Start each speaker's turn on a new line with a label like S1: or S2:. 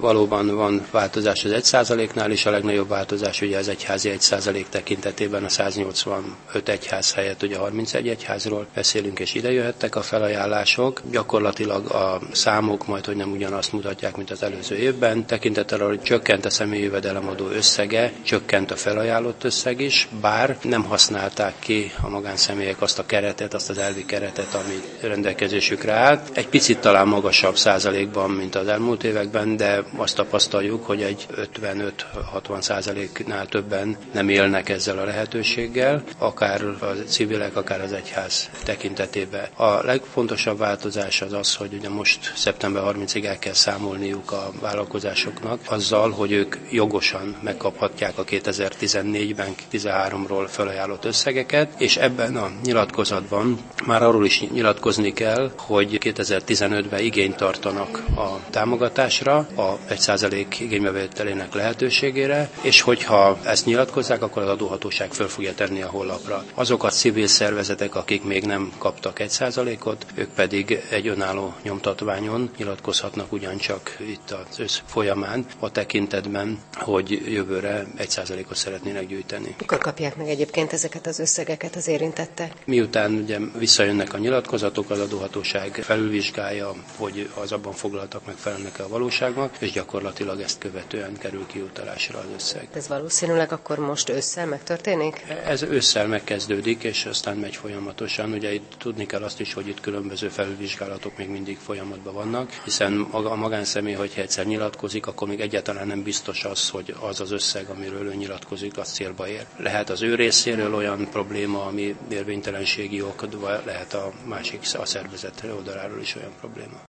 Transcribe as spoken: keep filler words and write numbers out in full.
S1: Valóban van változás az egy százaléknál is, a legnagyobb változás ugye az egyházi egy százalék tekintetében a száznyolcvanöt egyház helyett ugye harmincegy egyházról beszélünk, és ide jöhettek a felajánlások. Gyakorlatilag a számok majd, hogy nem ugyanazt mutatják, mint az előző évben. Tekintettel arra, hogy csökkent a személyi jövedelemadó összege, csökkent a felajánlott összeg is, bár nem használták ki a magánszemélyek azt a keretet, azt az elvi keretet, ami rendelkezésükre állt. Egy picit talán magasabb százalékban, mint az elmúlt években, de azt tapasztaljuk, hogy egy ötvenöt-hatvan százaléknál többen nem élnek ezzel a lehetőséggel, akár a civilek, akár az egyház tekintetében. A legfontosabb változás az az, hogy ugye most szeptember harmincadikáig el kell számolniuk a vállalkozásoknak azzal, hogy ők jogosan megkaphatják a kétezer-tizennégyben, tizenháromról felajánlott összegeket, és ebben a nyilatkozatban már arról is nyilatkozni kell, hogy kétezer-tizenötben igényt tartanak a támogatásra, a egy százalék igénybevételének lehetőségére, és hogyha ezt nyilatkozzák, akkor az adóhatóság föl fogja tenni a honlapra. Azok a civil szervezetek, akik még nem kaptak egy százalékot, ők pedig egy önálló nyomtatványon nyilatkozhatnak ugyancsak itt az ősz folyamán a tekintetben, hogy jövőre egy százalékot szeretnének gyűjteni.
S2: Mikor kapják meg egyébként ezeket az összegeket az érintettek?
S1: Miután ugye visszajönnek a nyilatkozatok, az adóhatóság felülvizsgálja, hogy az abban foglaltak megfelelnek-e a valóságnak, és gyakorlatilag ezt követően kerül kiutalásra az összeg.
S2: Ez valószínűleg akkor most ősszel megtörténik?
S1: Ez ősszel megkezdődik, és aztán megy folyamatosan. Ugye itt tudni kell azt is, hogy itt különböző felülvizsgálatok még mindig folyamatban vannak, hiszen a magánszemély, hogyha egyszer nyilatkozik, akkor még egyáltalán nem biztos az, hogy az az összeg, amiről ő nyilatkozik, az célba ér. Lehet az ő részéről olyan probléma, ami érvénytelenségi ok, vagy lehet a másik a szervezet oldaláról is olyan probléma.